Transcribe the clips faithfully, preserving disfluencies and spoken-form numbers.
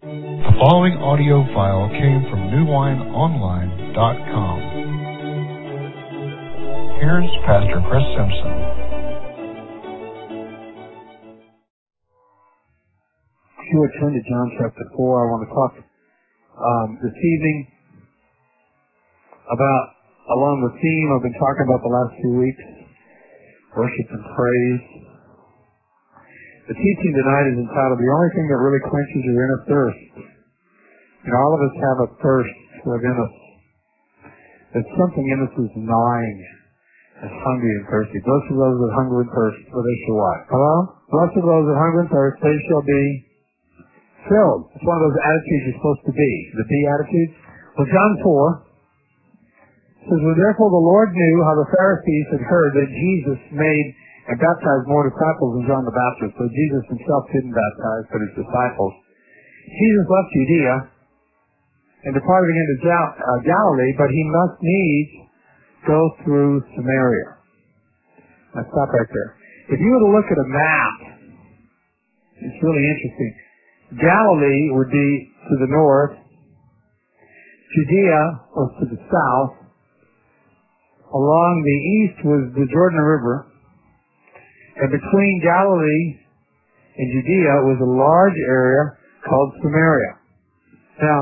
The following audio file came from new wine online dot com. Here's Pastor Chris Simpson. If you would turn to John chapter four, I want to talk um, this evening about, along the theme I've been talking about the last few weeks, worship and praise. The teaching tonight is entitled, The Only Thing That Really Quenches Your Inner Thirst. And all of us have a thirst within us. There's something in us that's gnawing, that's hungry and thirsty. Blessed are those that hunger and thirst, for they shall what? Hello? Blessed are those that hunger and thirst, they shall be filled. It's one of those attitudes you're supposed to be. The be attitude. Well, John four says, When therefore the Lord knew how the Pharisees had heard that Jesus made and baptized more disciples than John the Baptist. So Jesus himself didn't baptize, but his disciples. Jesus left Judea and departed again to Gal- uh, Galilee, but he must needs go through Samaria. Now stop right there. If you were to look at a map, it's really interesting. Galilee would be to the north. Judea was to the south. Along the east was the Jordan River. And between Galilee and Judea was a large area called Samaria. Now,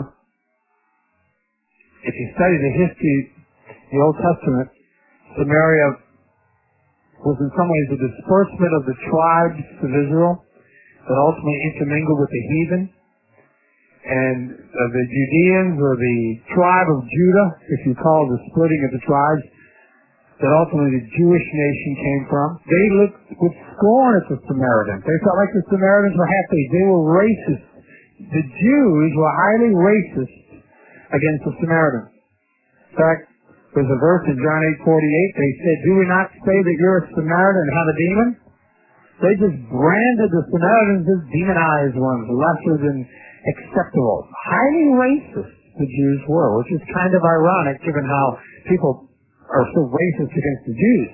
if you study the history of the Old Testament, Samaria was in some ways a disbursement of the tribes of Israel that ultimately intermingled with the heathen. And uh, the Judeans, or the tribe of Judah, if you call the splitting of the tribes, that ultimately the Jewish nation came from, they looked with scorn at the Samaritans. They felt like the Samaritans were happy. They were racist. The Jews were highly racist against the Samaritans. In fact, there's a verse in John eight forty-eight. They said, do we not say that you're a Samaritan and have a demon? They just branded the Samaritans as demonized ones, lesser than acceptable. Highly racist the Jews were, which is kind of ironic given how people are so racist against the Jews.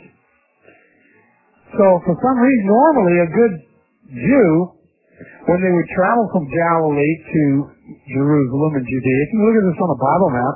So for some reason, normally a good Jew, when they would travel from Galilee to Jerusalem and Judea, if you look at this on a Bible map,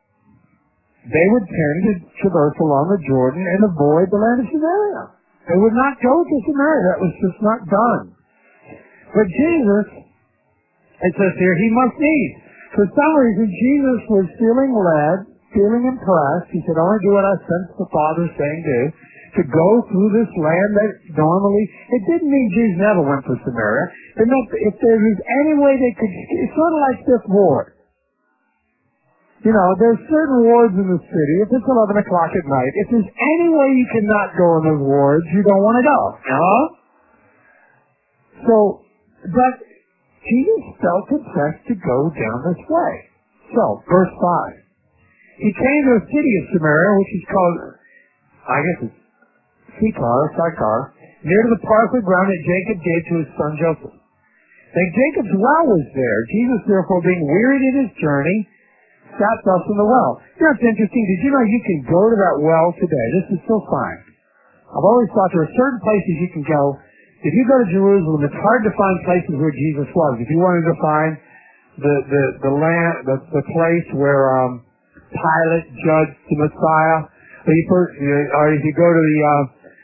they would tend to traverse along the Jordan and avoid the land of Samaria. They would not go to Samaria. That was just not done. But Jesus, it says here, he must needs. For some reason, Jesus was feeling led, feeling impressed. He said, I want to do what I sense the Father saying do, to go through this land that normally, it didn't mean Jesus never went to Samaria. It meant if there was any way they could, it's sort of like this ward. You know, there's certain wards in the city, if it's eleven o'clock at night, if there's any way you cannot go in those wards, you don't want to go. You know? So, but Jesus felt impressed to go down this way. So, verse five. He came to a city of Samaria, which is called, I guess it's Sychar, Sychar, near to the parcel ground that Jacob gave to his son Joseph. Now Jacob's well was there. Jesus, therefore, being wearied in his journey, sat thus in the well. You know, it's interesting. Did you know you can go to that well today? This is so fine. I've always thought there are certain places you can go. If you go to Jerusalem, it's hard to find places where Jesus was. If you wanted to find the the the land, the, the place where um, Pilate judged the Messiah, or, you per, or if you go to the uh,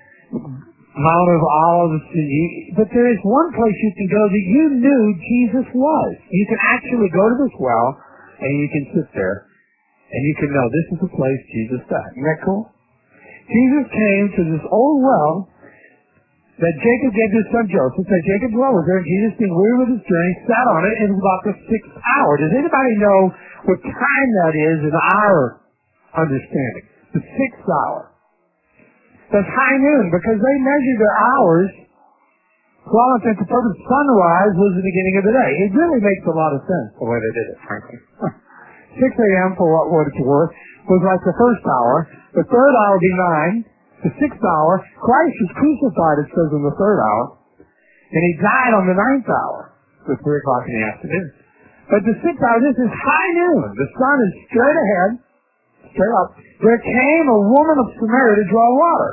Mount of Olives, you, but there is one place you can go that you knew Jesus was. You can actually go to this well, and you can sit there, and you can know this is the place Jesus died. Isn't that cool? Jesus came to this old well that Jacob gave to his son Joseph. So Jacob's well was there, and Jesus, being weary with his journey, sat on it, and it was about the sixth hour. Does anybody know what time that is in our understanding? The sixth hour. That's high noon, because they measured their hours for all intents and purposes. Sunrise was the beginning of the day. It really makes a lot of sense the way they did it, frankly. six a.m. for what, what it's worth was like the first hour. The third hour would be nine. The sixth hour, Christ was crucified, it says, in the third hour. And he died on the ninth hour. So three o'clock in the afternoon. But the sixth hour, this is high noon. The sun is straight ahead, straight up. There came a woman of Samaria to draw water.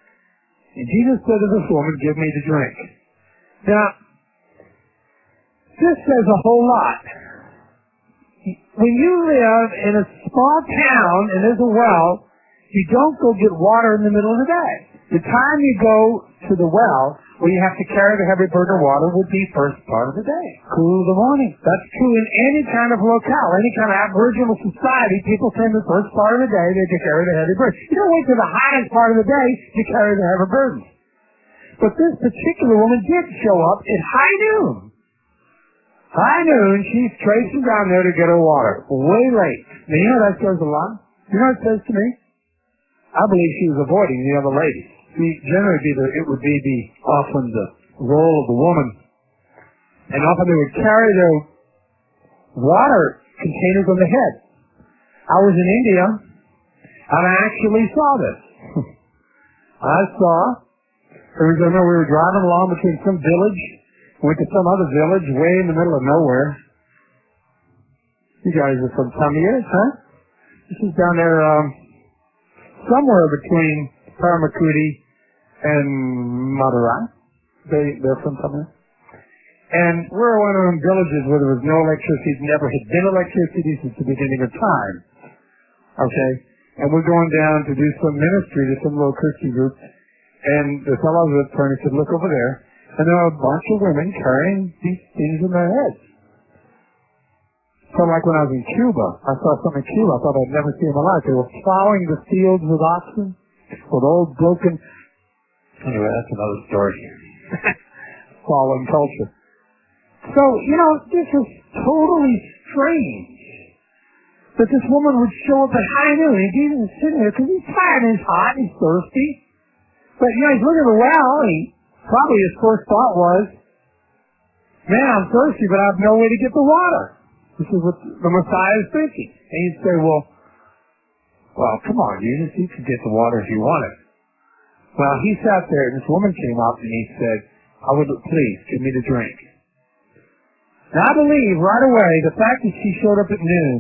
And Jesus said to this woman, give me to drink. Now, This says a whole lot. When you live in a small town and there's a well, you don't go get water in the middle of the day. The time you go to the well, where you have to carry the heavy burden of water, would be first part of the day, cool of the morning. That's true in any kind of locale, any kind of aboriginal society. People spend the first part of the day they to carry the heavy burden. You don't wait till the hottest part of the day to carry the heavy burden. But this particular woman did show up at high noon. High noon, she's tracing down there to get her water. Way late. Now, you know that says a lot? You know what it says to me? I believe she was avoiding the other ladies. See, generally be the, it would be the, often the role of the woman. And often they would carry their water containers on the head. I was in India, and I actually saw this. I saw, there was, I know we were driving along between some village, went to some other village way in the middle of nowhere. You guys are from Tamir, huh? This is down there, um, somewhere between Paramakudi and Madurai. They, they're from somewhere. And we're one of them villages where there was no electricity, never had been electricity since the beginning of time. Okay? And we're going down to do some ministry to some little Christian group. And the fellow was turning and said, look over there. And there are a bunch of women carrying these things in their heads. So like when I was in Cuba, I saw some in Cuba I thought I'd never see in my life. They were plowing the fields with oxen, with old broken... Anyway, that's another story. Fallen culture. So, you know, this is totally strange that this woman would show up at high noon and Jesus is sitting there because he's tired and he's hot and he's thirsty. But, you know, he's looking at the well and he, probably his first thought was, man, I'm thirsty, but I have no way to get the water. This is what the Messiah is thinking. And he'd say, well, well, come on, Jesus, you can get the water if you want it. Well, he sat there and this woman came up and he said, I would, please, give me the drink. Now, I believe right away the fact that she showed up at noon,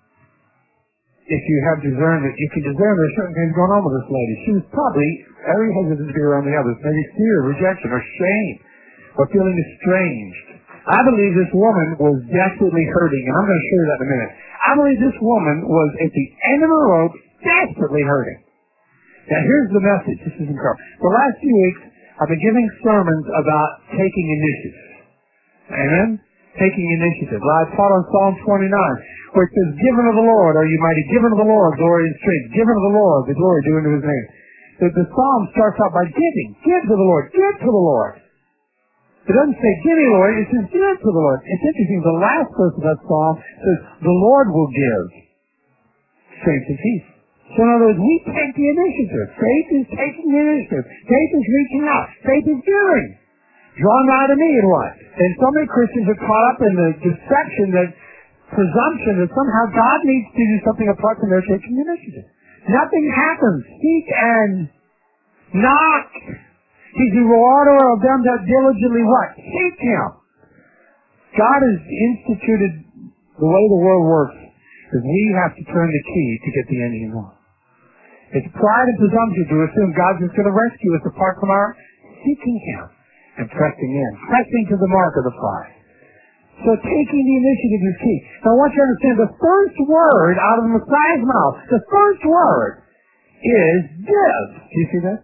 if you have discernment, you can discern there's certain things going on with this lady. She was probably very hesitant to be around the others, maybe fear, rejection, or shame, or feeling estranged. I believe this woman was desperately hurting, and I'm going to show you that in a minute. I believe this woman was at the end of her rope, desperately hurting. Now, here's the message. This is incredible. The last few weeks, I've been giving sermons about taking initiative. Amen? Taking initiative. Well, I taught on Psalm twenty-nine, where it says, given of the Lord, are you mighty? Given of the Lord, glory and strength. Given of the Lord, the glory due unto his name. The, the psalm starts out by giving. Give to the Lord. Give to the Lord. It doesn't say, give me, Lord. It says, give to the Lord. It's interesting. The last verse of that psalm says, the Lord will give strength and peace. So in other words, we take the initiative. Faith is taking the initiative. Faith is reaching out. Faith is giving. Draw nigh to me and what? And so many Christians are caught up in the deception, that presumption that somehow God needs to do something apart from their taking the initiative. Nothing happens. Seek and knock. He's the rewarder of them that diligently what? Seek him. God has instituted the way the world works is we have to turn the key to get the end he wants. It's pride and presumption to assume God's just going to rescue us apart from our seeking him and pressing in, pressing to the mark of the prize. So taking the initiative is key. Now I want you to understand the first word out of the Messiah's mouth, the first word is give. Do you see that?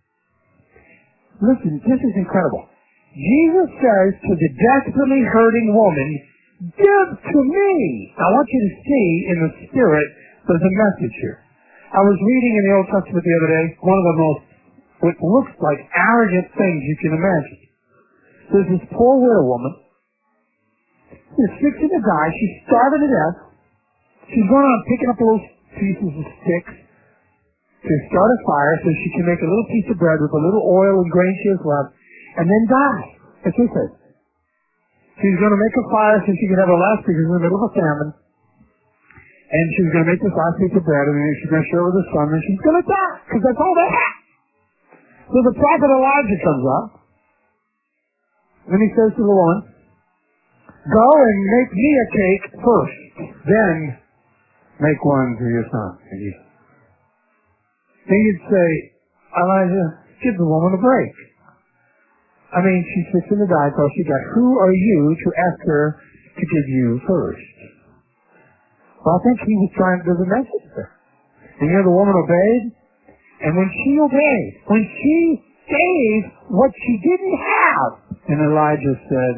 Listen, this is incredible. Jesus says to the desperately hurting woman, give to me. I want you to see in the spirit there's a message here. I was reading in the Old Testament the other day, one of the most, what looks like arrogant things you can imagine. There's this poor widow woman who's fixing to die. She's starving to death. She's going on picking up little pieces of sticks to start a fire so she can make a little piece of bread with a little oil and grain she has left, and then die. That's what it says. She's going to make a fire so she can have her last piece in the middle of a famine. And she's going to make this last piece of bread, and then she's going to share it with her son, and she's going to die, because that's all they have. So the prophet Elijah comes up, and he says to the woman, go and make me a cake first, then make one for your son. And you, then you'd say, Elijah, give the woman a break. I mean, she sits in the diet call. She got, who are you to ask her to give you first? Well, I think he was trying to do the message there. And you know, the woman obeyed. And when she obeyed, when she gave what she didn't have, and Elijah said,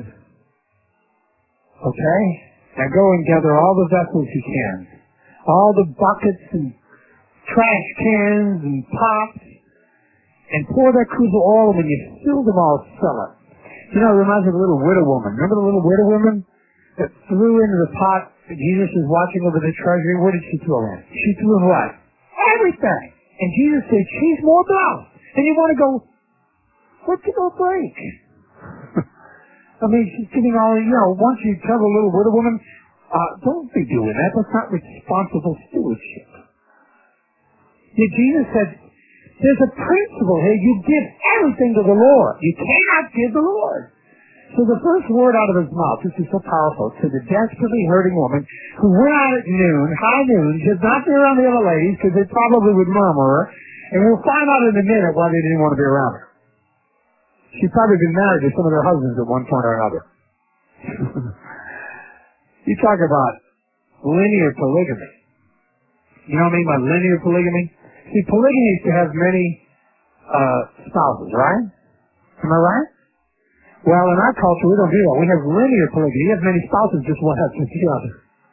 okay, now go and gather all the vessels you can. All the buckets and trash cans and pots, and pour that cruse of oil, and when you fill them all, sell it. You know, it reminds me of a little widow woman. Remember the little widow woman that threw into the pot that Jesus was watching over the treasury? What did she throw in? She threw in what? Everything. And Jesus said, she's more blessed. And you want to go, what's it going to break? I mean, she's giving all, you know, once you tell the little widow woman, uh, don't be doing that. That's not responsible stewardship. Yet Jesus said, there's a principle here. You give everything to the Lord. You cannot give the Lord. So the first word out of his mouth, this is so powerful, to the desperately hurting woman who went out at noon, high noon, she was not be around the other ladies because they probably would murmur her, and we'll find out in a minute why they didn't want to be around her. She'd probably been married to some of their husbands at one point or another. You talk about linear polygamy. You know what I mean by linear polygamy? See, polygamy is to have many uh, spouses, right? Am I right? Well, in our culture, we don't do that. We have linear polygamy. You have many spouses, just one has with the other.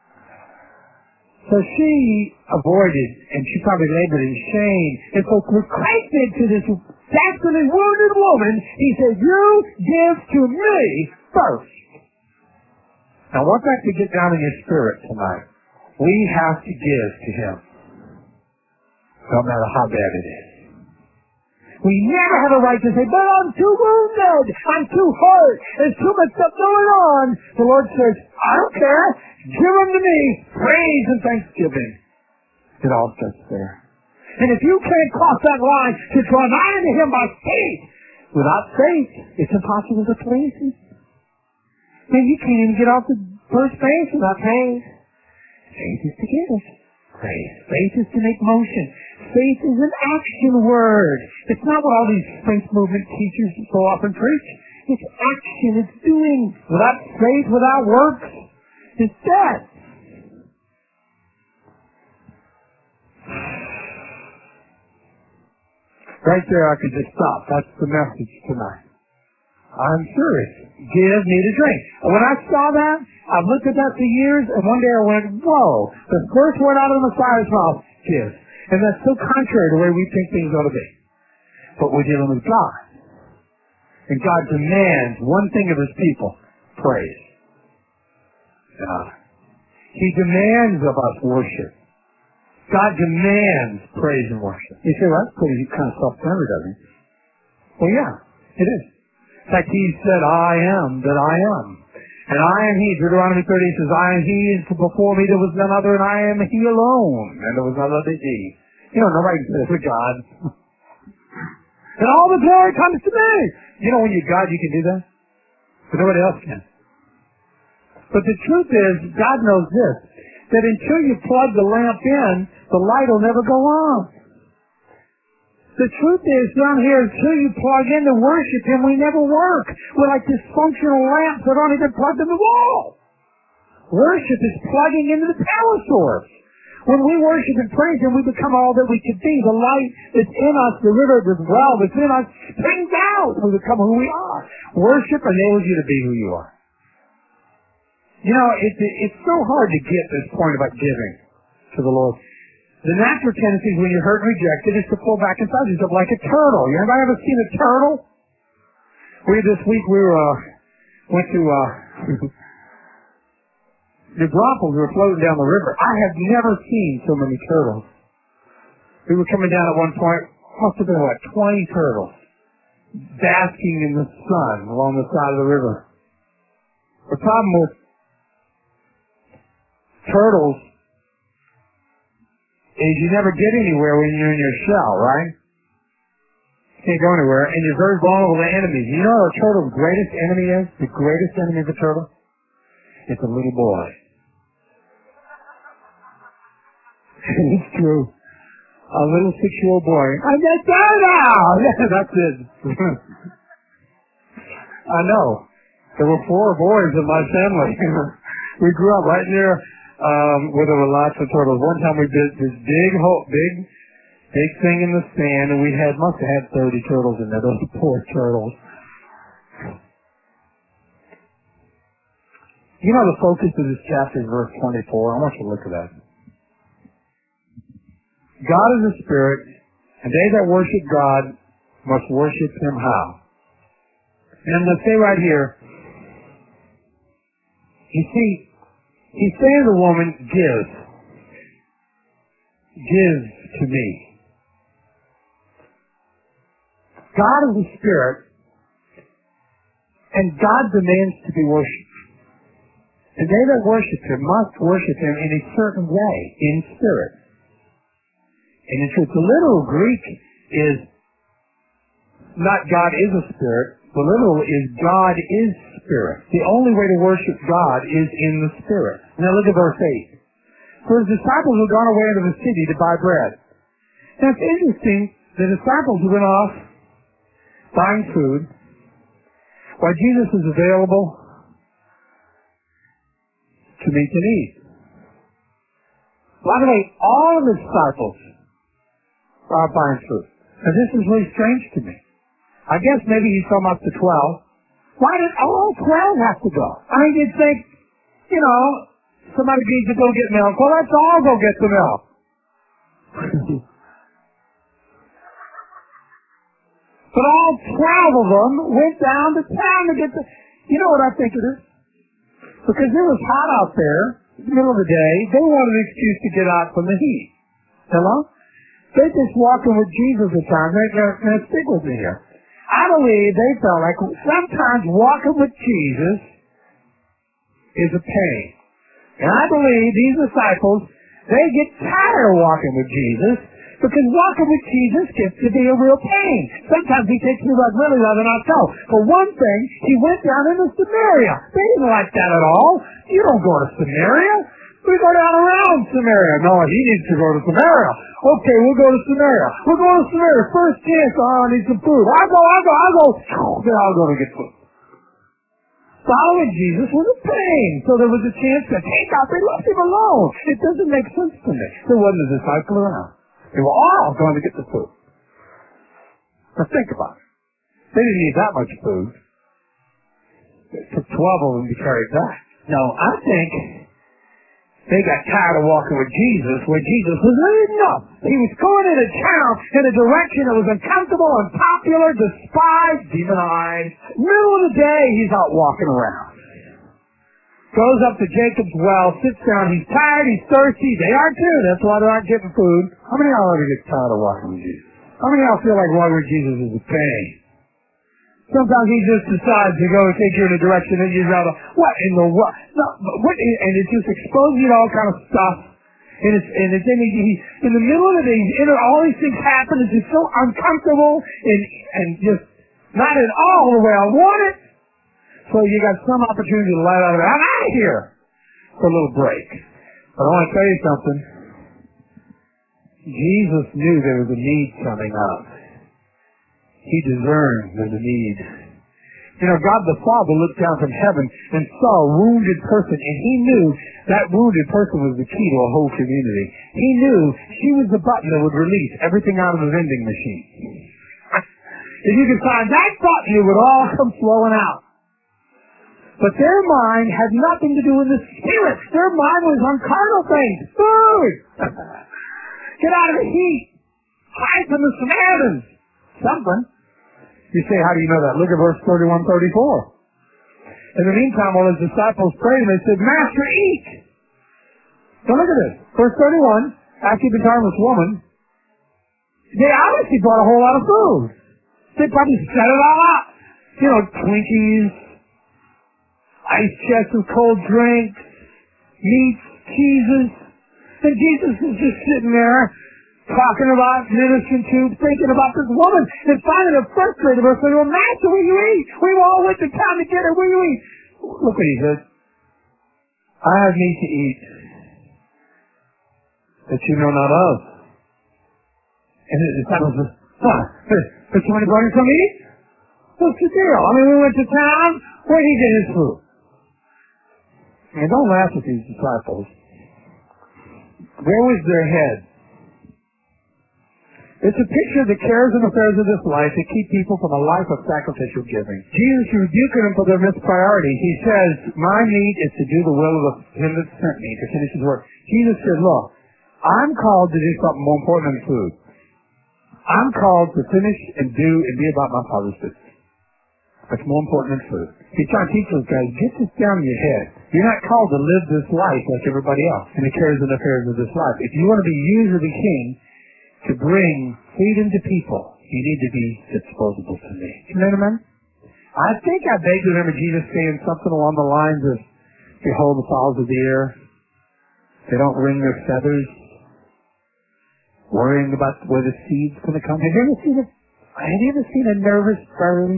So she avoided, and she probably labored in shame. And so with Christ did to this desperately wounded woman, he said, you give to me first. Now, I want that to get down in your spirit tonight. We have to give to him, no matter how bad it is. We never have a right to say, but I'm too wounded, I'm too hurt, there's too much stuff going on. The Lord says, I don't care, give them to me, praise and thanksgiving. It all starts there. And if you can't cross that line to draw nigh to him by faith, without faith, it's impossible to please him. And you can't even get off the first base without faith. Faith is to give. Faith. Faith is to make motion. Faith is an action word. It's not what all these faith movement teachers so often preach. It's action. It's doing. Without faith, without works, it's dead. Right there, I could just stop. That's the message tonight. I'm serious. Give me the drink. And when I saw that, I've looked at that for years, and one day I went, whoa, the first word out of the Messiah's mouth, give. And that's so contrary to the way we think things ought to be. But we're dealing with God. And God demands one thing of his people, praise. God. He demands of us worship. God demands praise and worship. You say, well, that's pretty kind of self-centered, doesn't it? Well, yeah, it is. In fact, he said, I am that I am. And I am he. Deuteronomy thirty says, I am he, and before me there was none other, and I am he alone. And there was none other than he. You know, nobody can say this with God. And all the glory comes to me. You know, when you're God, you can do that. But nobody else can. But the truth is, God knows this, that until you plug the lamp in, the light will never go on. The truth is, down here, until you plug in to worship him, we never work. We're like dysfunctional lamps that aren't even plugged in the wall. Worship is plugging into the power source. When we worship and praise him, we become all that we could be. The light that's in us, the river, the well that's in us, springs out. We become who we are. Worship enables you to be who you are. You know, it's, it's so hard to get this point about giving to the Lord. The natural tendency when you're hurt and rejected is to pull back inside yourself like a turtle. You anybody ever seen a turtle? We this week we were uh, went to uh, New Braunfels. We were floating down the river. I have never seen so many turtles. We were coming down at one point. Must have been like twenty turtles basking in the sun along the side of the river. The problem with turtles is you never get anywhere when you're in your shell, right? You can't go anywhere, and you're very vulnerable to enemies. You know what a turtle's greatest enemy is? The greatest enemy of a turtle? It's a little boy. It's true. A little six-year-old boy. I'm not there now! That's it. I know. There were four boys in my family. We grew up right near um, where there were lots of turtles. One time we did this big, hole, big, big thing in the sand, and we had must have had thirty turtles in there. Those poor turtles. You know, the focus of this chapter is verse twenty-four. I want you to look at that. God is a spirit, and they that worship God must worship Him how? And I'm going to say right here, you see, He's saying to the woman, give. Give to me. God is a spirit, and God demands to be worshipped. And they that worship Him must worship Him in a certain way, in spirit. And in truth, the literal Greek is not God is a spirit. The literal is God is spirit. The only way to worship God is in the spirit. Now look at verse eight. For His disciples had gone away into the city to buy bread. Now it's interesting, the disciples went off buying food while Jesus is available to meet the need. By the way, all of the disciples are buying food. And this is really strange to me. I guess maybe He's talking about the twelve. Why did all twelve have to go? I mean, you'd think, you know, somebody needs to go get milk. Well, let's all go get the milk. But all twelve of them went down to town to get the... You know what I think it is? Because it was hot out there, in the middle of the day. They wanted an excuse to get out from the heat. Hello? They're just walking with Jesus at times. They're, they're stick with me here. I believe they felt like sometimes walking with Jesus is a pain. And I believe these disciples, they get tired of walking with Jesus because walking with Jesus gets to be a real pain. Sometimes He takes me like really rather not go. For one thing, He went down into Samaria. They didn't like that at all. You don't go to Samaria. We go down around Samaria. No, he needs to go to Samaria. Okay, we'll go to Samaria. We'll go to Samaria. First chance, oh, I need some food. I'll go, I'll go, I'll go. Then I'll go to get food. Following Jesus was a pain. So there was a chance to take out. They left Him alone. It doesn't make sense to me. There wasn't a disciple around. They were all going to get the food. Now think about it. They didn't need that much food. It took twelve of them to carry that. No, I think they got tired of walking with Jesus when Jesus was leading up. He was going into town in a direction that was uncomfortable, unpopular, despised, demonized. Middle of the day, He's out walking around. Goes up to Jacob's well, sits down. He's tired, he's thirsty. They are too. That's why they aren't getting food. How many of y'all ever get tired of walking with Jesus? How many of y'all feel like walking with Jesus is a pain? Sometimes He just decides to go and take you in a direction and you're out of, what in the what? No, what? And it just exposes you to all kind of stuff. And it's, and it's in, he, in the middle of the day, he's in it, all these things happen. It's just so uncomfortable and, and just not at all the way I want it. So you got some opportunity to let out of it. I'm out of here for a little break. But I want to tell you something. Jesus knew there was a need coming up. He discerned there's a need. You know, God the Father looked down from heaven and saw a wounded person, and He knew that wounded person was the key to a whole community. He knew she was the button that would release everything out of the vending machine. If you could find that button, it would all come flowing out. But their mind had nothing to do with the spirit. Their mind was on carnal things. Food! Get out of the heat! Hide from the Samaritans! Something. You say, how do you know that? Look at verse thirty-one, thirty-four. In the meantime, while His disciples prayed, they said, Master, eat! Now look at this. Verse thirty-one, after you've been talking to this woman, they obviously bought a whole lot of food. They probably set it all up. You know, Twinkies, ice chests of cold drinks, meats, cheeses. And Jesus is just sitting there talking about, ministering to, thinking about this woman. And finally, the first grade of her said, well, Master, will you eat? We all went to town together. Will you eat? Look what He said. I have meat to eat that you know not of. And the disciples said, what? Did somebody brought you some to eat? What's the deal? I mean, we went to town. Where'd he get his food? And don't laugh at these disciples. Where was their head? It's a picture of the cares and affairs of this life that keep people from a life of sacrificial giving. Jesus is rebuking them for their missed priorities. He says, my need is to do the will of him that sent me, to finish his work. Jesus said, look, I'm called to do something more important than food. I'm called to finish and do and be about my Father's business. That's more important than food. He's trying to teach those guys, get this down in your head. You're not called to live this life like everybody else in the cares and affairs of this life. If you want to be used of the King to bring freedom to people, you need to be disposable to me. Amen? I think I vaguely remember Jesus saying something along the lines of, behold the fowls of the air. They don't wring their feathers, worrying about where the seed's going to come. Have you ever seen a, have you ever seen a nervous bird?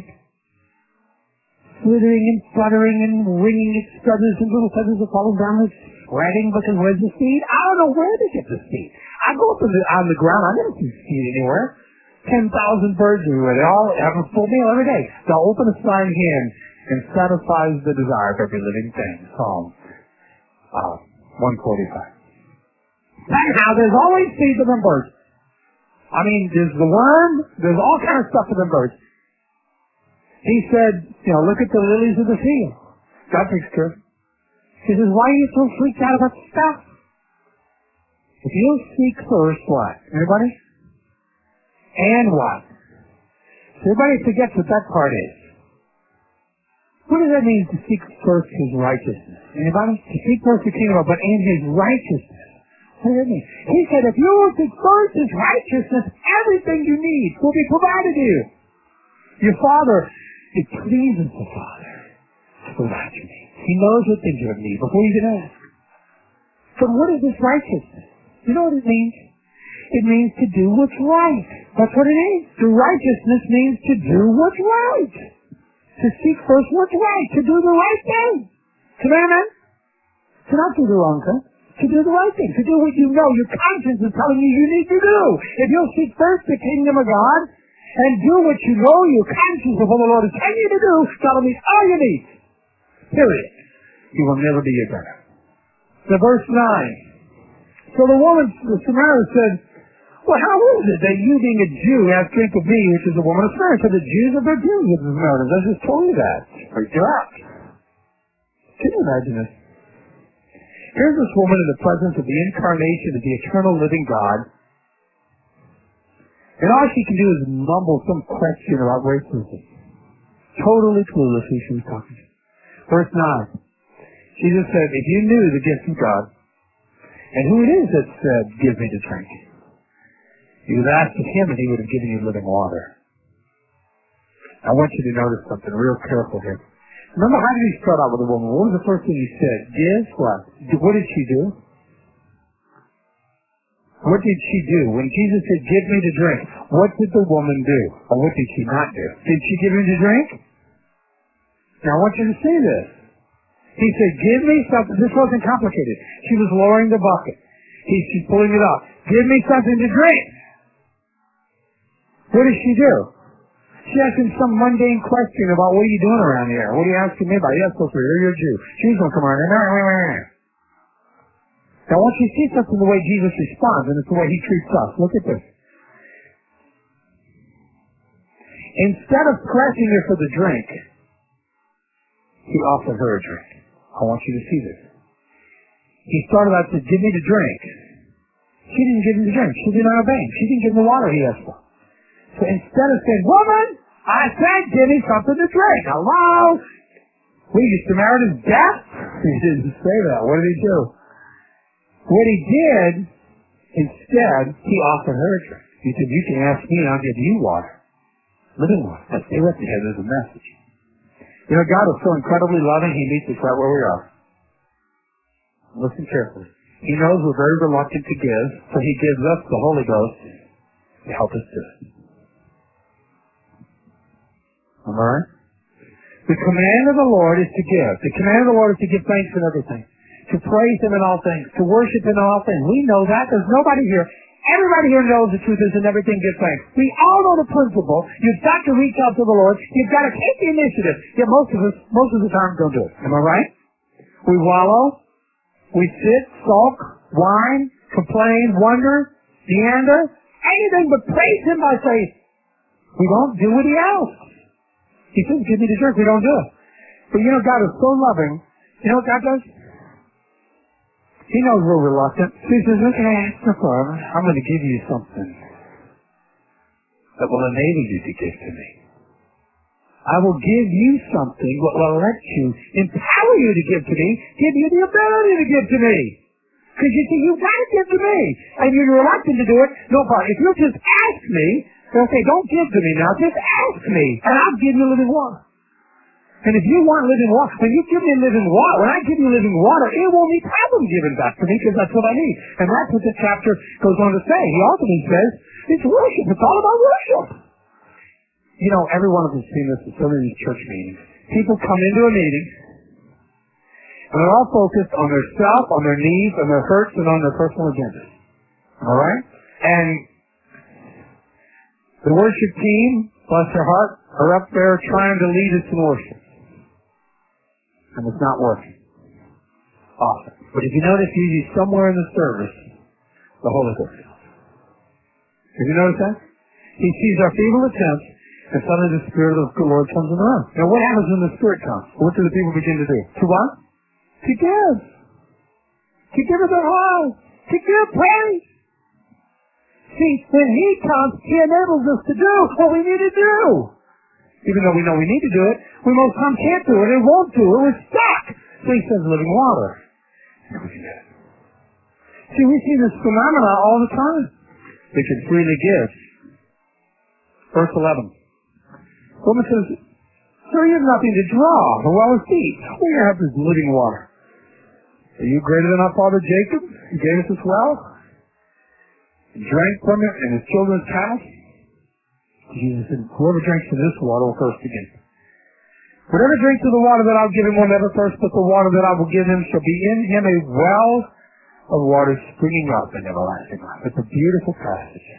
Slithering and fluttering and wringing its feathers, and little feathers are falling down and sweating because where's the seed? I don't know where to get the seed. I go up on the, on the ground, I never see seed anywhere. Ten thousand birds everywhere. They all have a full meal every day. They'll open a flying hand and satisfies the desire of every living thing. Psalm uh, one forty-five. Anyhow, there's always seeds in them birds. I mean, there's the worm, there's all kind of stuff in them birds. He said, you know, look at the lilies of the field. God takes care of it. He says, why are you so freaked out about stuff? If you'll seek first what? Everybody? And what? So everybody forgets what that part is. What does that mean to seek first his righteousness? Anybody? To seek first the kingdom of God, but in his righteousness. What does that mean? He said, if you will seek first his righteousness, everything you need will be provided to you. Your Father, it pleases the Father to provide your needs. He knows what things you need before you can ask. So what is this righteousness? You know what it means? It means to do what's right. That's what it is. The righteousness means to do what's right. To seek first what's right. To do the right thing. Amen? To not do the wrong thing. To do the right thing. To do what you know your conscience is telling you you need to do. If you'll seek first the kingdom of God, and do what you know your conscience of what the Lord is telling you to do, God will meet all your needs. Period. You will never be your better. So verse nine. So the woman, the Samaritan said, well, how is it that you being a Jew ask drink of me, which is a woman of Samaria? So the Jews are their Jews with the Samaritans. I just told you that. Freaked you out. Can you imagine this? Here's this woman in the presence of the incarnation of the eternal living God. And all she can do is mumble some question about racism. Totally clueless who she was talking to. Verse nine. She just said, if you knew the gift of God, and who it is that said, give me to drink, you would ask of him and he would have given you living water. I want you to notice something real careful here. Remember, how did he start out with the woman? What was the first thing he said? Give what? What did she do? What did she do? When Jesus said, give me to drink, what did the woman do? Or what did she not do? Did she give him to drink? Now I want you to see this. He said, give me something. This wasn't complicated. She was lowering the bucket. He, she's pulling it up. Give me something to drink. What does she do? She asked him some mundane question about, what are you doing around here? What are you asking me about? Yes, so for you're a Jew. She's going to come around here. Now, once you see something the way Jesus responds, and it's the way he treats us, look at this. Instead of pressing her for the drink, he offered her a drink. I want you to see this. He started out to give me the drink. She didn't give him the drink. She did not obey him. She didn't give him the water he asked for. So instead of saying, woman, I said give me something to drink. Hello? Were you Samaritan's deaf? He didn't say that. What did he do? What he did, instead, he offered her a drink. He said, you can ask me and I'll give you water. Living water. That's stay right there. There's a message. You know, God is so incredibly loving, he meets us right where we are. Listen carefully. He knows we're very reluctant to give, so he gives us the Holy Ghost to help us do it. Am I right? The command of the Lord is to give. The command of the Lord is to give thanks in everything. To praise him in all things. To worship him in all things. We know that. There's nobody here Everybody here knows the truth is in everything give thanks. We all know the principle. You've got to reach out to the Lord. You've got to take the initiative. Yet most of us, most of the time, don't do it. Am I right? We wallow. We sit, sulk, whine, complain, wonder, meander, anything but praise Him by faith. We don't do what He asks. He says, give me the drink. We don't do it. But you know, God is so loving. You know what God does? He knows we're reluctant. So He says, okay, Father, I'm going to give you something that will enable you to give to me. I will give you something that will let you, empower you to give to me, give you the ability to give to me. Because you see, you've got to give to me. And you're reluctant to do it, no problem. If you'll just ask me, they'll say, don't give to me now, just ask me, and I'll give you living water. And if you want living water, when you give me living water, when I give you living water, it won't be problem giving back to me because that's what I need. And that's what the chapter goes on to say. He ultimately says, it's worship. It's all about worship. You know, every one of us has seen this in so many church meetings. People come into a meeting, and they're all focused on their self, on their needs, on their hurts, and on their personal agendas. All right? And the worship team, bless their heart, are up there trying to lead us in worship. And it's not working. Awesome. But if you notice, usually somewhere in the service, the Holy Ghost comes. Have you noticed that? He sees our feeble attempts, and suddenly the Spirit of the Lord comes in the room. Now what happens when the Spirit comes? What do the people begin to do? To what? To give. To give of their heart. To give praise. See, when He comes, He enables us to do what we need to do. Even though we know we need to do it, we most times can't do it and won't do it. We're stuck. So He says living water. And we can do it. See, we see this phenomena all the time. We can freely give. Verse eleven. Woman says, sir, you have nothing to draw. The well is deep. We have this living water. Are you greater than our father Jacob? He gave us this well. He drank from it and his children's cattle. Jesus said, whoever drinks of this water will thirst again. Whatever drinks of the water that I'll give him will never thirst, but the water that I will give him shall be in him a well of water springing up in everlasting life. It's a beautiful passage.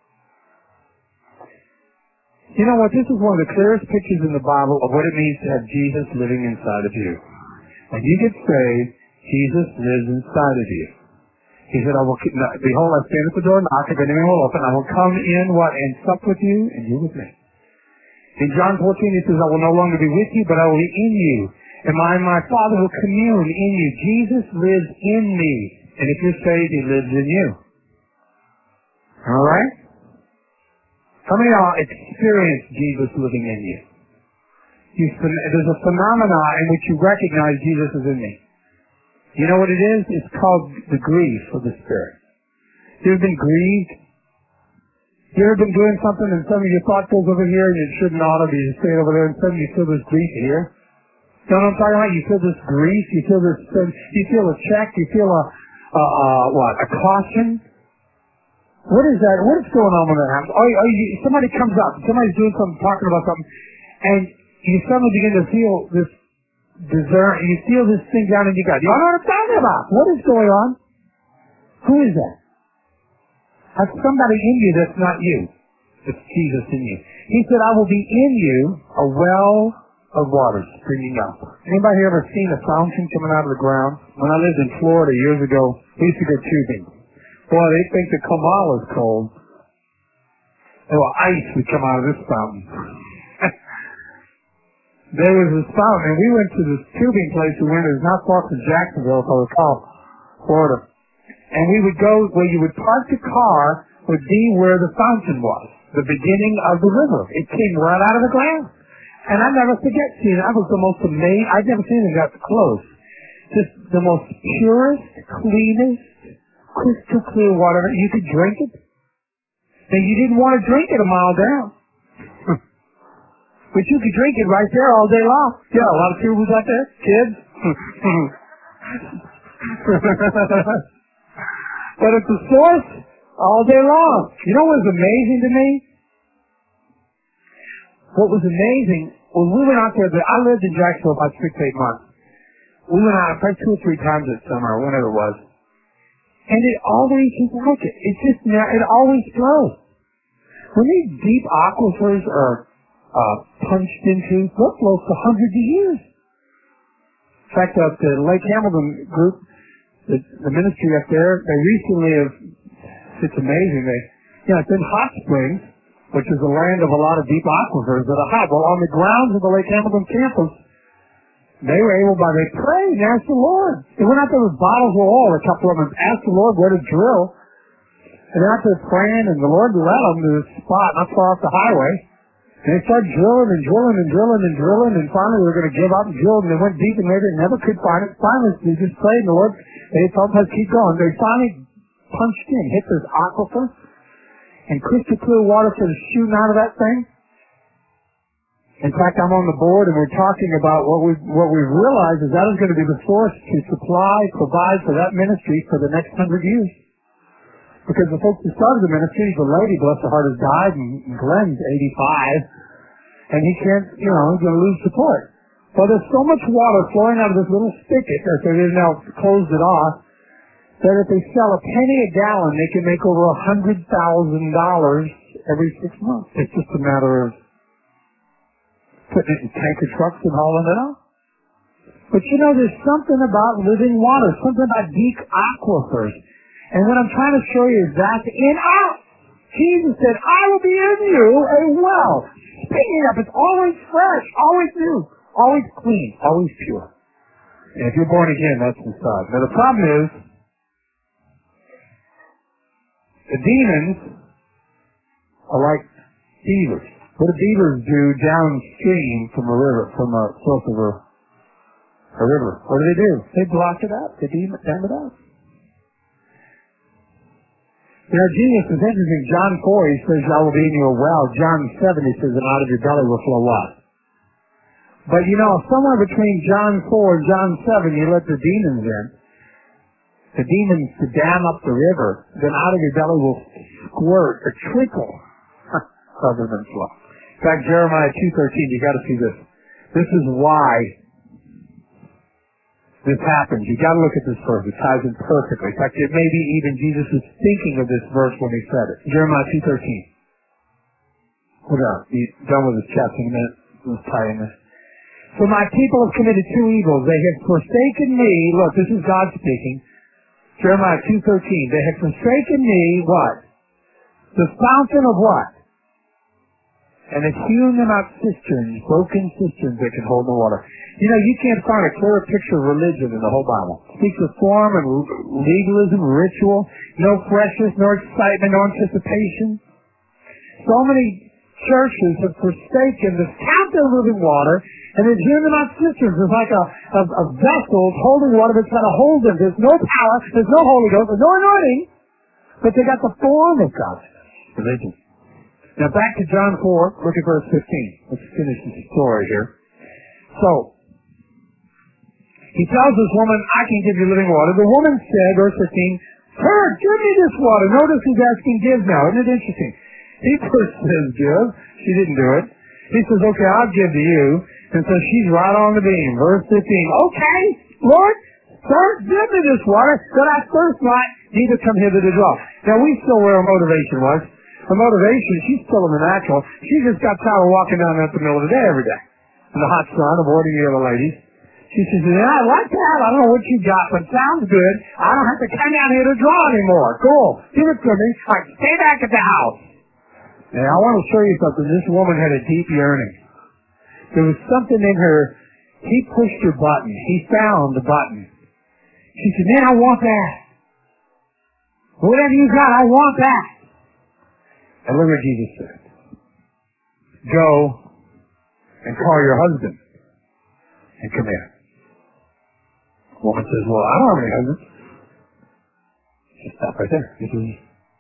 You know what? This is one of the clearest pictures in the Bible of what it means to have Jesus living inside of you. When you get saved, Jesus lives inside of you. He said, I will, behold, I stand at the door and knock, if anyone will open, I will come in, what, and sup with you, and you with me. In John fourteen, he says, I will no longer be with you, but I will be in you. And my, my Father will commune in you. Jesus lives in me. And if you're saved, He lives in you. Alright? How many of y'all experience Jesus living in you? you? There's a phenomena in which you recognize Jesus is in me. You know what it is? It's called the grief of the Spirit. You ever been grieved? You ever been doing something and some of your thought goes over here and you shouldn't ought to be staying over there and suddenly you feel this grief here? You know what I'm talking about? You feel this grief, you feel this, you feel a check, you feel a, a, a what, a caution? What is that? What is going on when that happens? Oh, oh, you, somebody comes up, somebody's doing something, talking about something, and you suddenly begin to feel this discern, you feel this thing down in your gut. You don't know what I'm talking about. What is going on? Who is that? That's somebody in you that's not you. It's Jesus in you. He said, I will be in you a well of water springing up. Anybody here ever seen a fountain coming out of the ground? When I lived in Florida years ago, we used to go tubing. Boy, they think the Comal is cold. Oh, ice would come out of this fountain. There was this fountain, and we went to this tubing place we went. It was not far from Jacksonville, if I recall, Florida. And we would go, where you would park the car would be where the fountain was, the beginning of the river. It came right out of the ground. And I never forget seeing it. I was the most amazed. I'd never seen it that close. Just the most purest, cleanest, crystal clear water. You could drink it. And you didn't want to drink it a mile down. But you could drink it right there all day long. Yeah, a lot of people out there, kids. But at the source, all day long. You know what was amazing to me? What was amazing, when we went out there, I lived in Jacksonville about six, eight months. We went out probably two or three times this summer, or whenever it was. And it always is like it. It's just, it always flows. When these deep aquifers are uh, punched into, they'll flow for hundreds of years. In fact, uh, the Lake Hamilton group, the, the ministry up there, they recently have, it's amazing, they, you know, it's in Hot Springs, which is the land of a lot of deep aquifers that are hot. Well, on the grounds of the Lake Hamilton campus, they were able, by they prayed and asked the Lord. They went out there with bottles of oil, a couple of them, asked the Lord where to drill. And they're out there praying, and the Lord led them to this spot not far off the highway. And they started drilling and drilling and drilling and drilling, and finally they were going to give up and drill, and they went deep and later and never could find it. Finally, they just prayed, and the Lord, they told them to keep going. They finally punched in, hit this aquifer, and crystal clear water started shooting out of that thing. In fact, I'm on the board, and we're talking about what we've, what we've realized is that is going to be the source to supply, provide for that ministry for the next hundred years. Because the folks who started the ministry, the lady, bless her heart, has died, and Glenn's eighty-five, and he can't, you know, he's going to lose support. Well, there's so much water flowing out of this little spigot, or so they've now closed it off, that if they sell a penny a gallon, they can make over a hundred thousand dollars every six months. It's just a matter of putting it in tanker trucks and hauling it out. But you know, there's something about living water, something about deep aquifers. And what I'm trying to show you is that's in us. Jesus said, I will be in you a well, springing up. It's always fresh, always new, always clean, always pure. And if you're born again, that's inside. Now the problem is, the demons are like beavers. What do beavers do downstream from a river, from a source of a, a river? What do they do? They block it up. They dam it up. You know, Jesus is interesting. John four, he says, I will be in you a well. John seven, he says, and out of your belly will flow what? But you know, somewhere between John four and John seven, you let the demons in. The demons to dam up the river, then out of your belly will squirt or trickle rather than flow. In fact, Jeremiah two thirteen, you got to see this. This is why this happens. You got to look at this verse. It ties in perfectly. In fact, it may be even Jesus was thinking of this verse when he said it. Jeremiah two thirteen. Hold on. He's done with his chapter in a minute. Let's tie in this. So my people have committed two evils. They have forsaken me. Look, this is God speaking. Jeremiah two thirteen. They have forsaken me, what? The fountain of what? And have hewn them out cisterns, broken cisterns that can hold the water. You know, you can't find a clearer picture of religion in the whole Bible. It speaks of form and legalism, ritual, no freshness, no excitement, no anticipation. So many churches have forsaken the fountain of living water, and they've hewn them out cisterns. It's like a, a, a vessel holding water that's got to hold them. There's no power, there's no Holy Ghost, there's no anointing, but they got the form of godliness, religion. Now back to John four, look at verse fifteen. Let's finish the story here. So, he tells this woman, I can give you living water. The woman said, verse fifteen, Sir, give me this water. Notice he's asking give now. Isn't it interesting? He first says give. She didn't do it. He says, okay, I'll give to you. And so she's right on the beam. Verse fifteen, okay, Lord, sir, give me this water that I thirst not, neither come hither to draw. Now we still where her motivation was. Her motivation, she's still in the natural. She just got tired of walking down there at the middle of the day every day. In the hot sun, avoiding the other ladies. She says, yeah, I like that. I don't know what you got, but it sounds good. I don't have to come down here to draw anymore. Cool. Give it to me. All right, stay back at the house. Now, I want to show you something. This woman had a deep yearning. There was something in her. He pushed her button. He found the button. She said, man, I want that. Whatever you got, I want that. And look what Jesus said. Go and call your husband and come here. The woman says, well, I don't have any husbands. Just stop right there. This is,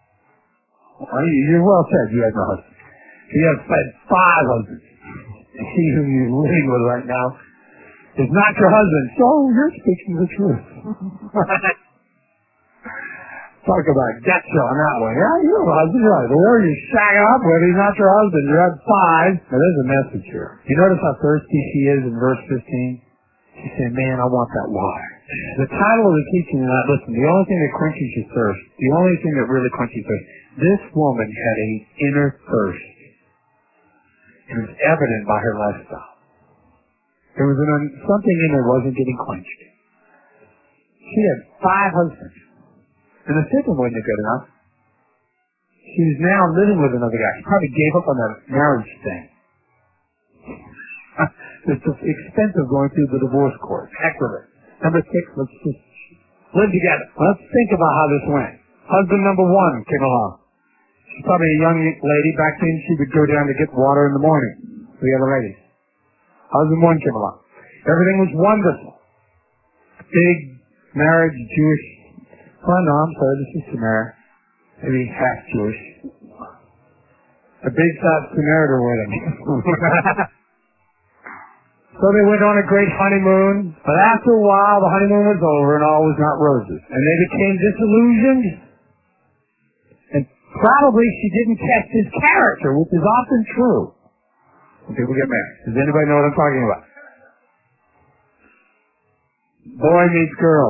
well, you're well said. You have no husband. You have had five husbands. And he who you're living with right now is not your husband. So you're speaking the truth. Talk about get you on that one. Yeah, you have a husband, right? The word you're shagging up with, he's not your husband. You had five. Now, there's a message here. You notice how thirsty she is in verse fifteen? She said, man, I want that water. the title of the teaching tonight, listen, the only thing that quenches your thirst, the only thing that really quenches your thirst, this woman had an inner thirst. It was evident by her lifestyle. There was an, something in her wasn't getting quenched. She had five husbands. And the fifth one wasn't good enough. She was now living with another guy. She probably gave up on that marriage thing. It's the expense of going through the divorce court. Heck of it. Number six, let's just live together. Let's think about how this went. Husband number one came along. She's probably a young lady. Back then, she would go down to get water in the morning for the other ladies. Husband one came along. Everything was wonderful. Big marriage, Jewish. Oh, no, I'm sorry, this is Samaria. Maybe half Jewish. A big fat Samaritan wedding. So they went on a great honeymoon, but after a while the honeymoon was over and all was not roses. And they became disillusioned. And probably she didn't test his character, which is often true when people get married. Does anybody know what I'm talking about? Boy meets girl.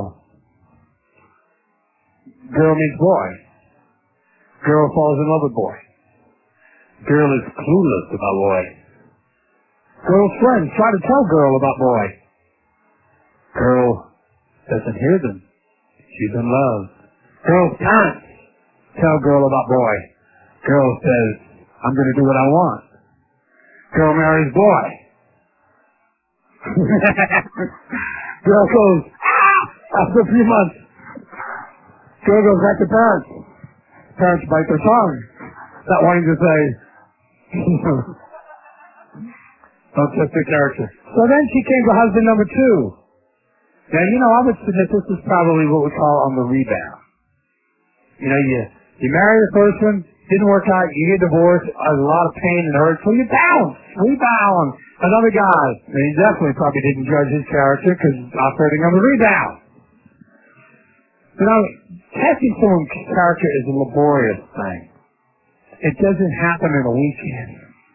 Girl meets boy. Girl falls in love with boy. Girl is clueless about boy. Girl's friends try to tell girl about boy. Girl doesn't hear them. She's in love. Girl's parents tell girl about boy. Girl says, I'm going to do what I want. Girl marries boy. Girl goes, ah! After a few months. Girl goes back to parents. Parents bite their tongue. Not wanting to say, don't test their character. So then she came to husband number two. Now, you know, I would submit this is probably what we call on the rebound. You know, you, you marry the first one, didn't work out, you get divorced, a lot of pain and hurt, so you bounce, rebound. Another guy, and he definitely probably didn't judge his character because operating on the rebound. You know, testing someone's character is a laborious thing. It doesn't happen in a weekend.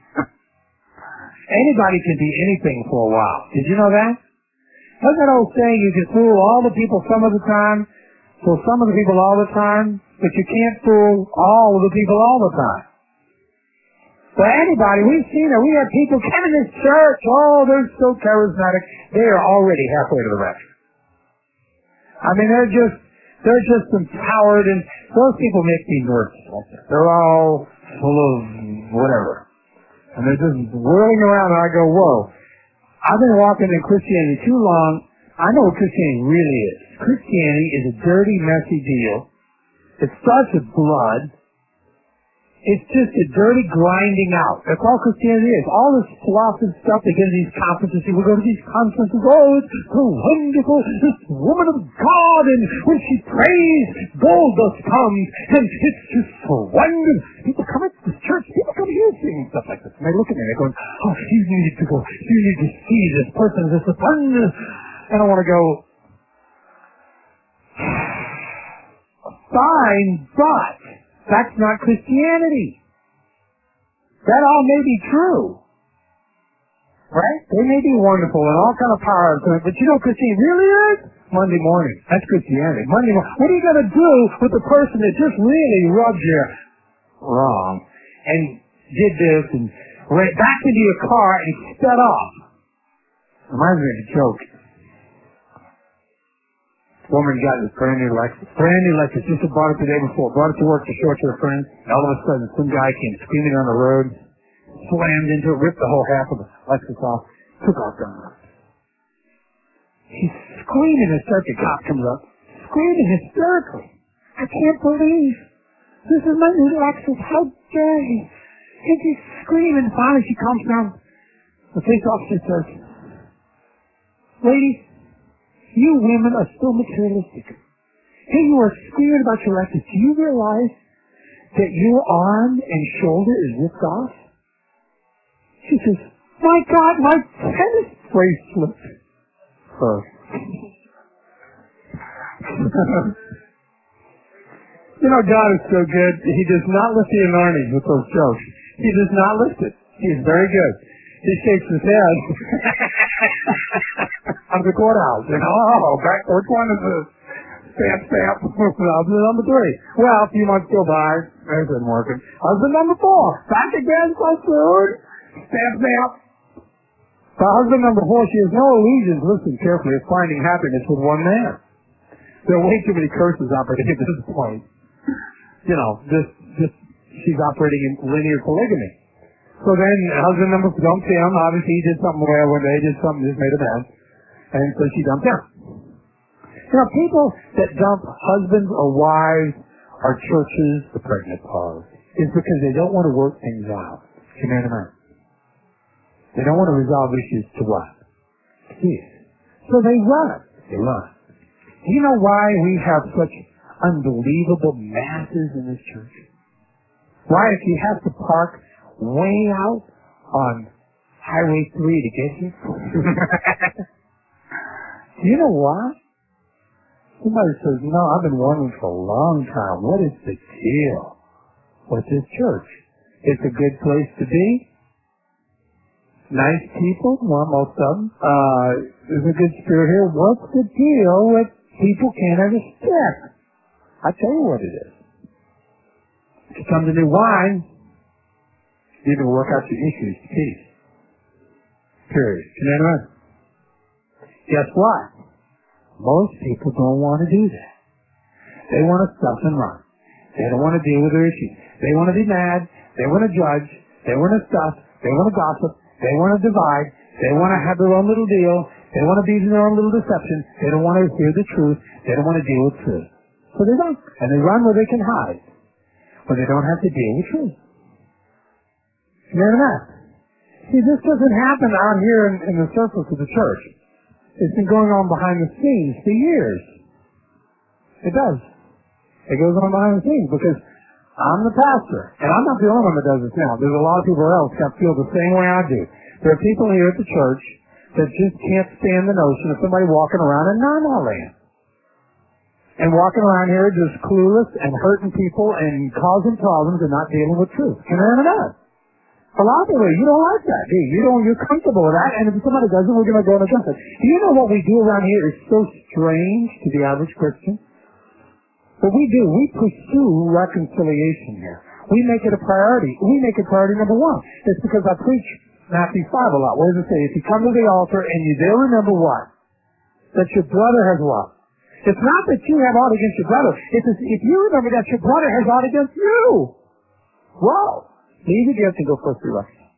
Anybody can be anything for a while. Did you know that? What's that old saying? You can fool all the people some of the time, fool some of the people all the time, but you can't fool all of the people all the time. So anybody, we've seen it. We have people come in this church. Oh, they're so charismatic. They are already halfway to the rapture. I mean, they're just, they're just empowered, and those people make me nervous. They're all full of whatever. And they're just whirling around, and I go, whoa. I've been walking in Christianity too long. I know what Christianity really is. Christianity is a dirty, messy deal. It starts with blood. It's just a dirty grinding out. That's all Christianity is. All this philosophy stuff, they get to these conferences, we go to these conferences, oh, it's so wonderful, this woman of God, and when she prays, gold dust comes, and it's just so wonderful. People come into this church, people come here saying stuff like this, and they look at me, and they're going, oh, you need to go, you need to see this person, this abundance. And I want to go, fine, but that's not Christianity. That all may be true. Right? They may be wonderful and all kind of power, but you know what Christianity really is? Monday morning. That's Christianity. Monday morning. What are you going to do with the person that just really rubbed you wrong and did this and went back into your car and sped off? Reminds me of a joke. Woman got this brand new Lexus. Brand new Lexus. Just had bought it the day before. Brought it to work to show it to her friend. And all of a sudden, some guy came screaming on the road, slammed into it, ripped the whole half of the Lexus off, took off driving. She's screaming as the cop comes up, screaming hysterically. I can't believe this is my new Lexus. How dare he? And she's screaming. Finally, she calms down. The police officer says, "Lady, you women are so materialistic. Here you are screaming about your Lexus. Do you realize that your arm and shoulder is ripped off?" She says, "My God, my tennis bracelet." Her. You know, God is so good. He does not lift the anointing with those jokes. He does not lift it. He is very good. He shakes his head. of the courthouse. You know, oh, back, which one is this? Stamp, stamp. Husband number three. Well, a few months go by. There's been working. Husband number four. Back again, so soon. Stamp, stamp. The husband number four, she has no illusions, listen carefully, of finding happiness with one man. There are way too many curses operating at this point. You know, just, just, she's operating in linear polygamy. So then, husband number four dumped him. Obviously, he did something where one day, did something, just made a mess. And so she dumped him. You know, people that dump husbands or wives or churches, the pregnant pause, is because they don't want to work things out. Amen, amen. They don't want to resolve issues to what? Peace. So they run. They run. Do you know why we have such unbelievable masses in this church? Why, if you have to park way out on Highway three to get here? Do you know why? Somebody says, no, I've been wondering for a long time, what is the deal with this church? It's a good place to be. Nice people, well, most of them. Uh, there's a good spirit here. What's the deal with people can't understand? I tell you what it is. If you come to New Wine, you need to work out your issues to peace. Period. You know what I mean? Guess what? Most people don't want to do that. They want to stuff and run. They don't want to deal with their issues. They want to be mad. They want to judge. They want to stuff. They want to gossip. They want to divide. They want to have their own little deal. They want to be in their own little deception. They don't want to hear the truth. They don't want to deal with truth. So they don't. And they run where they can hide. But they don't have to deal with truth. You know that? See, this doesn't happen out here in, in the surface of the church. It's been going on behind the scenes for years. It does. It goes on behind the scenes because I'm the pastor, and I'm not the only one that does this now. There's a lot of people else that feel the same way I do. There are people here at the church that just can't stand the notion of somebody walking around in Nana land. And walking around here just clueless and hurting people and causing problems and not dealing with truth. Can I have that? A lot of people, you don't like that, do you? You don't, you're comfortable with that, and if somebody doesn't, we're going to go and address it. Do you know what we do around here is so strange to the average Christian? What we do, we pursue reconciliation here. We make it a priority. We make it priority number one. It's because I preach Matthew five a lot. What does it say? If you come to the altar and you there remember what? That your brother has what? It's not that you have ought against your brother. It's if you remember that your brother has ought against you. Whoa. Leave the gift and go first to reconcile.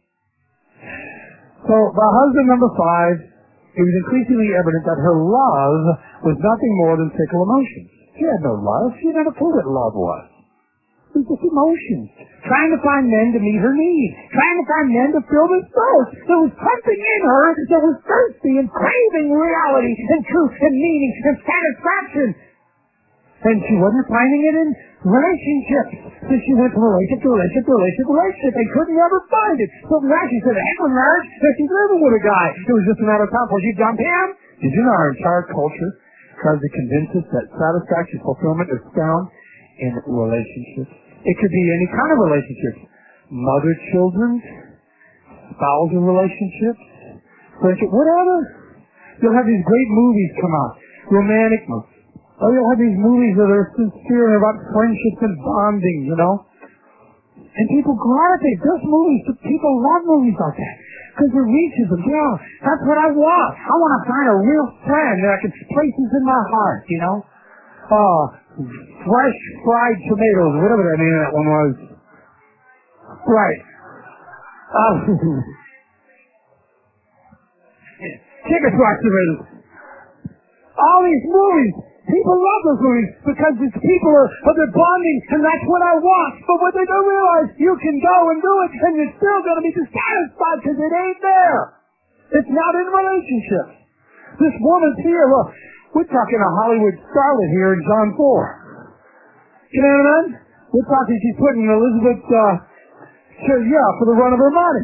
So, by husband number five, it was increasingly evident that her love was nothing more than fickle emotions. She had no love. She never told what love was. It was just emotions. Trying to find men to meet her needs. Trying to find men to fill this thirst. There was something in her that was thirsty and craving reality and truth and meaning and satisfaction. And she wasn't finding it in relationships. So she went from relationship to relationship to relationship to relationship and couldn't ever find it. So now she said, heck with marriage, that she's living with a guy. It was just a matter of time before she dumped him. Did you know our entire culture tries to convince us that satisfaction, fulfillment is found in relationships? It could be any kind of relationships. Mother-children, spousal relationships, friendship, whatever. You'll have these great movies come out. Romantic movies. Oh, you'll have these movies that are sincere and about friendships and bonding, you know. And people gravitate. Those movies, people love movies like that. Because it reaches them. Yeah, that's what I want. I want to find a real friend that I can places in my heart, you know. Uh, fresh fried tomatoes, whatever that name of that one was. Right. Uh, chicken fried tomatoes. All these movies. People love those movies because these people are, are they're bonding, and that's what I want. But what they don't realize, you can go and do it, and you're still going to be dissatisfied because it ain't there. It's not in relationships. This woman's here. Look, we're talking a Hollywood starlet here in John four. You know what I mean? We're talking she's putting Elizabeth, uh, sure, yeah, for the run of her money.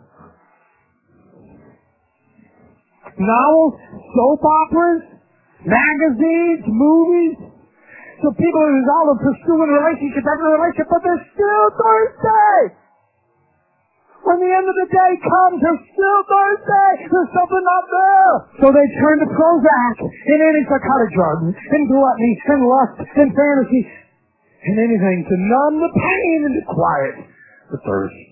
Novels, soap operas, magazines, movies. So people are all pursuing a relationship after a relationship, but they're still thirsty. When the end of the day comes, there's still Thursday. There's something not there. So they turn to Prozac and antipsychotic drugs and gluttony and lust and fantasy and anything to numb the pain and to quiet the thirst.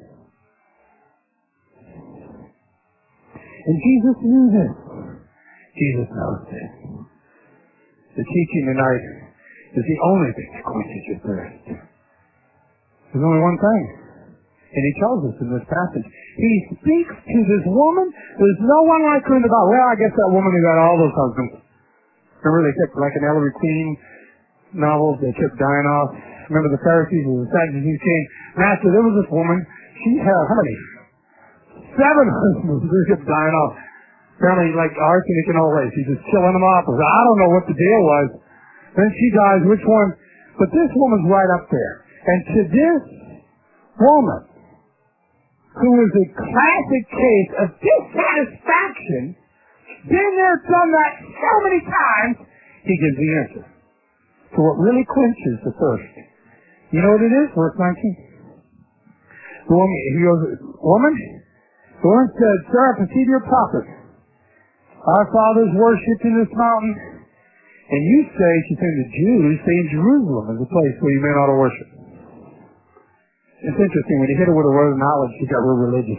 And Jesus knew this. Jesus knows this. The teaching tonight is the only thing that quenches your thirst. There's only one thing. And he tells us in this passage. He speaks to this woman. There's no one like her in the Bible. Well, I guess that woman who got all those husbands. Remember they kept, like in Ellery Queen novels, they kept dying off. Remember the Pharisees and the Sadducees came. Master, there was this woman. She had, how many? Seven husbands. They kept dying off. Apparently like arsenic and all that. She's just killing them off. I don't know what the deal was. Then she dies. Which one? But this woman's right up there. And to this woman, who is a classic case of dissatisfaction, been there, done that so many times, he gives the answer to what really quenches the thirst. You know what it is? Verse nineteen. The woman, he goes, woman, the woman said, sir, I perceive you're a prophet. Our fathers worshipped in this mountain, and you say, she's saying the Jews say in Jerusalem is a place where you may not worship. It's interesting, when you hit her with a word of knowledge, she got real religious.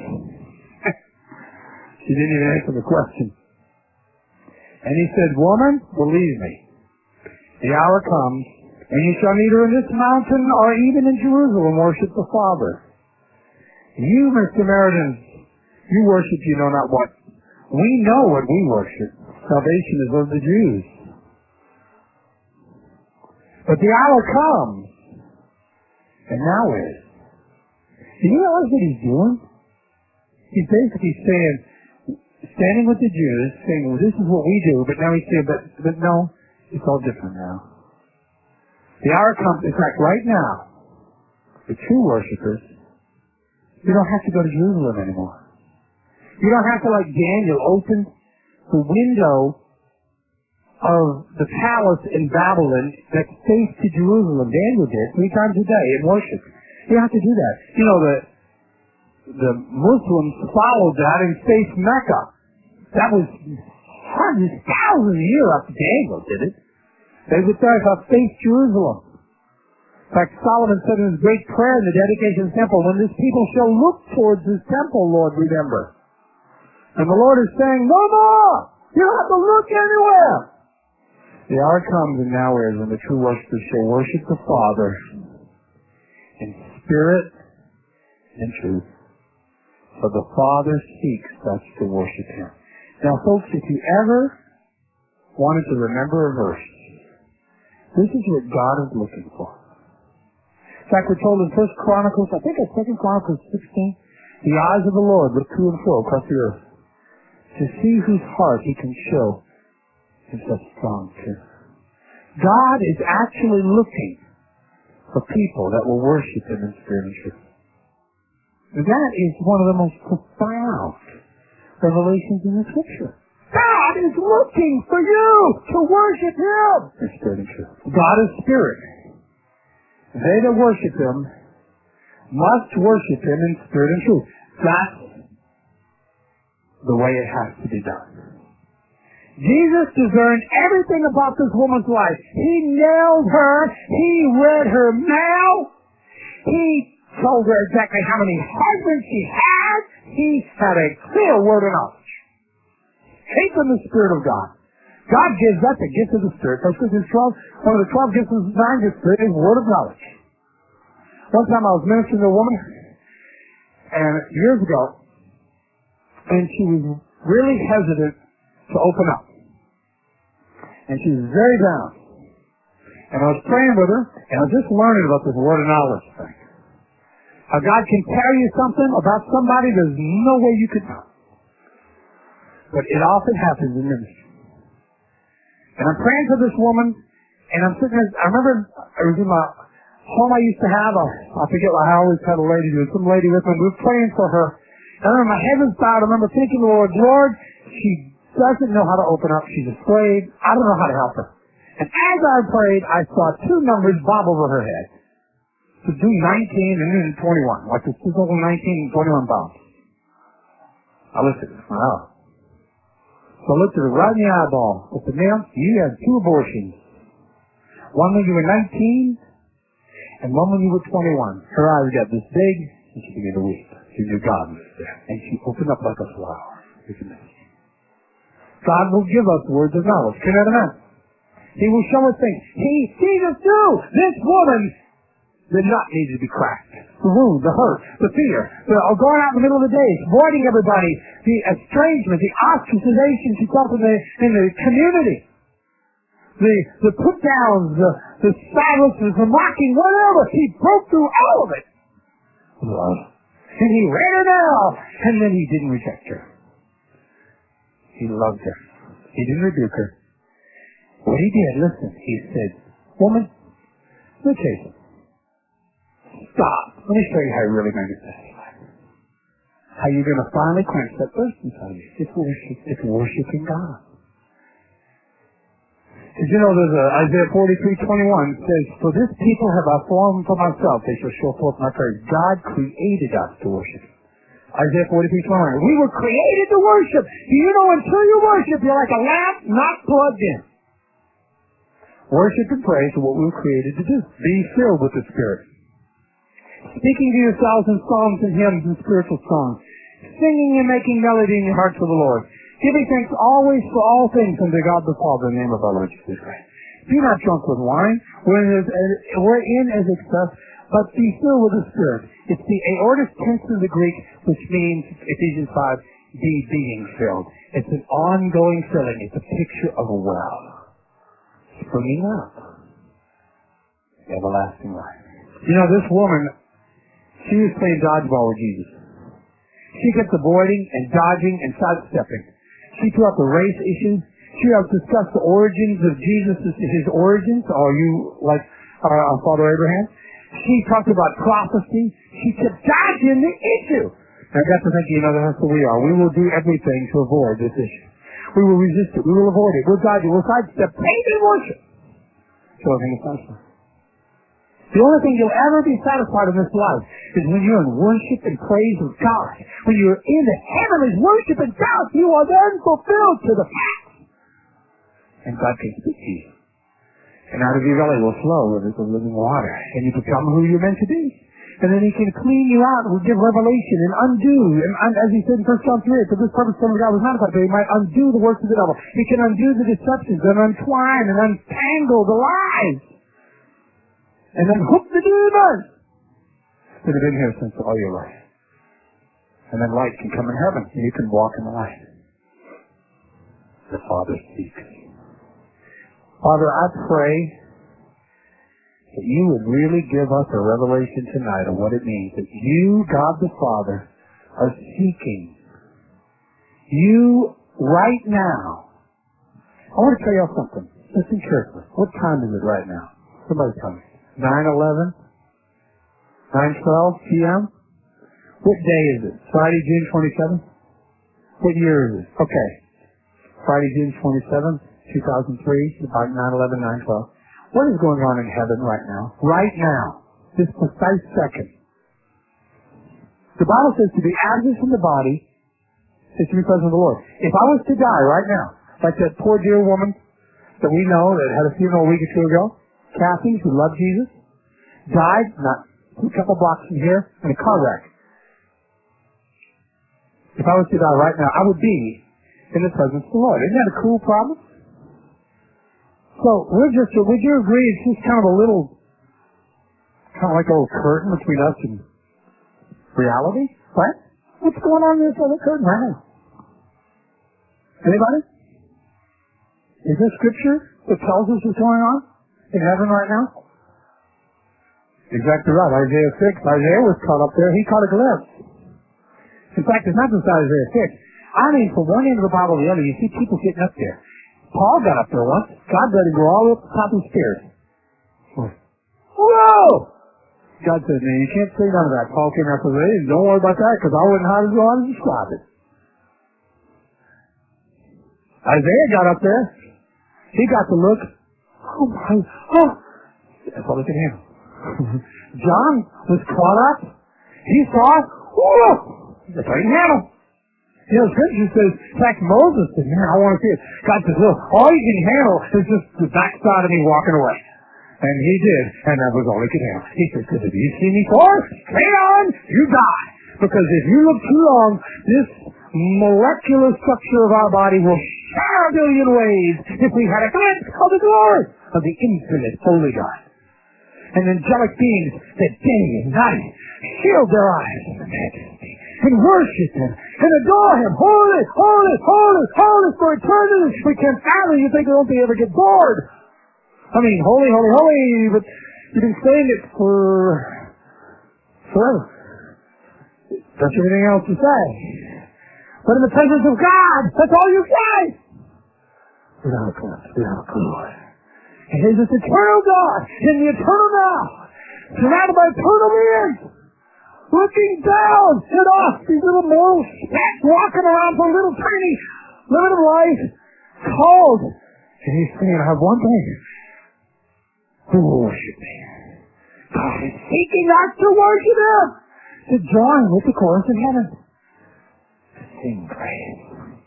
She didn't even answer the question. And he said, woman, believe me, the hour comes, and you shall neither in this mountain or even in Jerusalem worship the Father. You, Mister Samaritans, you worship you know not what. We know what we worship. Salvation is of the Jews. But the hour comes, and now is. Do you realize what he's doing? He's basically saying, standing with the Jews, saying, well, this is what we do, but now he's saying, but, but no, it's all different now. The hour comes, in fact, right now, the true worshipers, you don't have to go to Jerusalem anymore. You don't have to, like Daniel, open the window of the palace in Babylon that faced to Jerusalem. Daniel did three times a day in worship. You don't have to do that. You know, the the Muslims followed that and faced Mecca. That was hundreds, thousands a year after Daniel did it. They would face Jerusalem. In fact, Solomon said in his great prayer in the dedication of the temple, when this people shall look towards this temple, Lord, remember. And the Lord is saying, no more! You don't have to look anywhere! The hour comes and now is when the true worshipers shall worship the Father in spirit and truth. For the Father seeks such to worship Him. Now, folks, if you ever wanted to remember a verse, this is what God is looking for. In fact, we're told in First Chronicles, I think it's Second Chronicles sixteen, the eyes of the Lord look to and fro across the earth to see whose heart He can show Himself strong to. God is actually looking for people that will worship Him in spirit and truth. That is one of the most profound revelations in the Scripture. God is looking for you to worship Him in spirit and truth. God is spirit. They that worship Him must worship Him in spirit and truth. That's the way it has to be done. Jesus discerned everything about this woman's life. He nailed her. He read her mail. He told her exactly how many husbands she had. He had a clear word of knowledge. Came from the Spirit of God. God gives us the gift of the Spirit. First Corinthians twelve, one of the twelve gifts of the divine gift is word of knowledge. One time I was ministering to a woman, and years ago, and she was really hesitant to open up. And she was very down. And I was praying with her, and I was just learning about this word of knowledge thing. How God can tell you something about somebody there's no way you could know. But it often happens in ministry. And I'm praying for this woman, and I'm sitting there, I remember I was in my home I used to have, I, I forget what I always had a lady, there was some lady with me, we were praying for her. And I remember my head was bowed, I remember thinking, Lord, Lord, she doesn't know how to open up, she's afraid, I don't know how to help her. And as I prayed, I saw two numbers bob over her head. to do nineteen and then twenty-one. Like this is only nineteen and twenty-one pounds. I looked at it. Wow. So I looked at her right in the eyeball. I said, ma'am, you had two abortions. One when you were nineteen and one when you were twenty-one. Her eyes got this big and she began to weep. She knew God was there. And she opened up like a flower. God will give us words of knowledge. Can that amen? He will show us things. He, Jesus knew this woman did not need to be cracked. The wound, the hurt, the fear, the uh, going out in the middle of the day, avoiding everybody, the estrangement, the ostracization she felt in the, in the community, the, the put-downs, the, the silences, the mocking, whatever. He broke through all of it. Love. And he ran her down. And then he didn't reject her. He loved her. He didn't rebuke her. What he did, listen, he said, woman, let me tell you something. Stop. Let me show you how you're really going to get satisfied. How you're going to finally quench that thirst inside of you. It's worship. It's worshiping God. Did you know there's a Isaiah forty-three twenty-one says, for this people have I formed for myself, they shall show forth my praise. God created us to worship. Isaiah forty-three twenty-one. We were created to worship. Do you know until you worship, you're like a lamp not plugged in. Worship and praise are what we were created to do. Be filled with the Spirit. Speaking to yourselves in psalms and hymns and spiritual songs. Singing and making melody in your heart to the Lord. Giving thanks always for all things unto God the Father in the name of our Lord Jesus Christ. Be not drunk with wine, wherein is excess, but be filled with the Spirit. It's the aortic tense of the Greek, which means, Ephesians five, be being filled. It's an ongoing filling. It's a picture of a well. Springing up. Everlasting life. You know, this woman, she was playing dodgeball with Jesus. She kept avoiding and dodging and sidestepping. She threw out the race issue. She discussed the origins of Jesus, his origins. Are you like our, our father Abraham? She talked about prophecy. She kept dodging the issue. And I got to thinking, you know, that's who we are. We will do everything to avoid this issue. We will resist it. We will avoid it. We'll dodge it. We'll sidestep. Pain and worship. So everything is satisfied. The only thing you'll ever be satisfied in this life is when you're in worship and praise of God. When you're in the heavenlies worshiping God, you are then fulfilled to the past. And God can speak to you. And out of your belly will flow rivers of living water. And you become who you're meant to be. And then he can clean you out and give revelation and undo. And un- as he said in First John three, for this purpose the Son of God was modified, that he might undo the works of the devil. He can undo the deceptions and untwine and untangle the lies. And then hook the demons that have been here since all your life. And then light can come in heaven and you can walk in the light. The Father speaks. Father, I pray that you would really give us a revelation tonight of what it means that you, God the Father, are seeking you right now. I want to tell you something. Listen carefully. What time is it right now? Somebody tell me. nine eleven? nine twelve p.m.? What day is it? Friday, June twenty-seventh? What year is it? Okay. Friday, June twenty-seventh, two thousand three, about nine eleven, nine twelve. What is going on in heaven right now? Right now. This precise second. The Bible says to be absent from the body is to be present with the Lord. If I was to die right now, like that poor dear woman that we know that had a funeral a week or two ago, Kathy, who loved Jesus, died not a couple blocks from here in a car wreck. If I was to die right now, I would be in the presence of the Lord. Isn't that a cool problem? So, we're just, would you agree it's just kind of a little, kind of like a little curtain between us and reality? Right? What's going on in this other curtain right now? Anybody? Is there scripture that tells us what's going on in heaven right now? Exactly right. Isaiah six. Isaiah was caught up there. He caught a glimpse. In fact, it's not just Isaiah six. I mean, from one end of the Bible to the other, you see people getting up there. Paul got up there once. God let him go all the way up to the top of the stairs. Whoa! God said, man, you can't say none of that. Paul came out and said, hey, don't worry about that, because I wouldn't know how to, how to describe it. Isaiah got up there. He got to look. Oh, my, oh. That's all he could handle. John was caught up. He saw, whoa, the great handle. You know, Scripture says, in fact, Moses said, man, I want to see it. God says, look, all you can handle is just the backside of me walking away. And he did, and that was all he could handle. He said, because if you see me fall, straight on, you die. Because if you look too long, this molecular structure of our body will shatter a billion ways if we had a glimpse of the glory of the infinite holy God. And angelic beings that day and night shield their eyes from the majesty and worship Him and adore Him. Holy, holy, holy, holy for eternity. We can't fathom. You think we won't be ever get bored. I mean, holy, holy, holy, but you've been saying it for forever. That's everything else to say. But in the presence of God, that's all you say. Without a glimpse, without a clue. And He's this eternal God in the eternal now, surrounded by eternal beings, looking down at us, these little mortal specks walking around for a little tiny limited life, called. And He's saying, I have one thing. Who will worship me? God is seeking us to worship Him, to join with the chorus in heaven, to sing praise,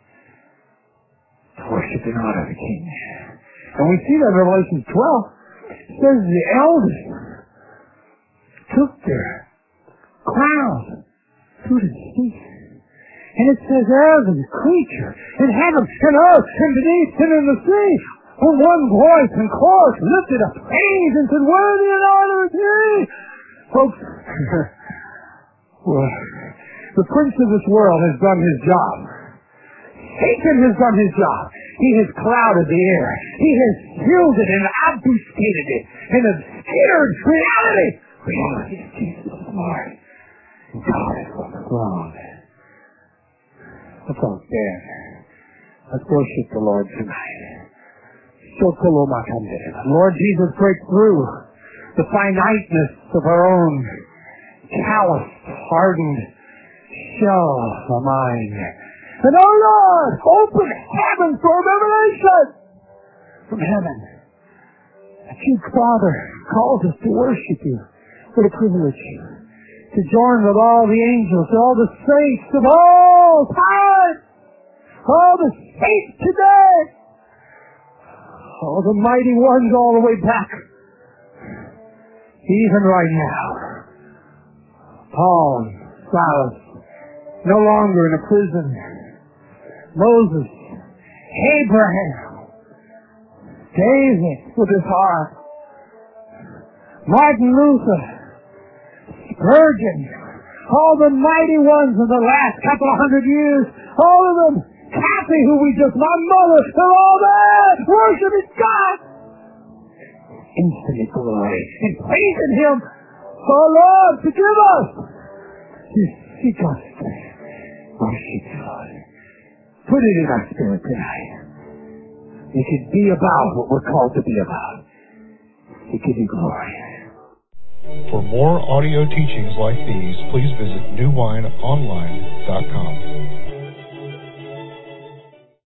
to worship and honor the King. And we see that in Revelation twelve. It says the elders took their crowns to the feet. And it says every creature in heaven and earth and beneath and in the sea, with one voice and chorus, lifted up praise and said, worthy and honor is He. Folks, well, the prince of this world has done his job. Satan has done his job. He has clouded the air. He has shielded and obfuscated it and obscured reality. Reality is Jesus is Lord. And God is on the throne. Let's all stand. Let's worship the Lord tonight. Lord Jesus, break through the finiteness of our own calloused, hardened shell of mind. And oh Lord, open heaven for revelation from heaven. That you, Father, calls us to worship you. What a privilege. To join with all the angels, all the saints of all time, all the saints today, all the mighty ones all the way back, even right now. Paul and Silas, no longer in a prison. Moses, Abraham, David with his heart, Martin Luther, Spurgeon, all the mighty ones of the last couple of hundred years, all of them, Kathy, who we just, my mother, they're all there worshiping God. Infinite glory and praising Him. Oh Lord, forgive us. You seek us. Worship you, Lord. Put it in our spirit tonight. We can be about what we're called to be about. We give you glory. For more audio teachings like these, please visit new wine online dot com.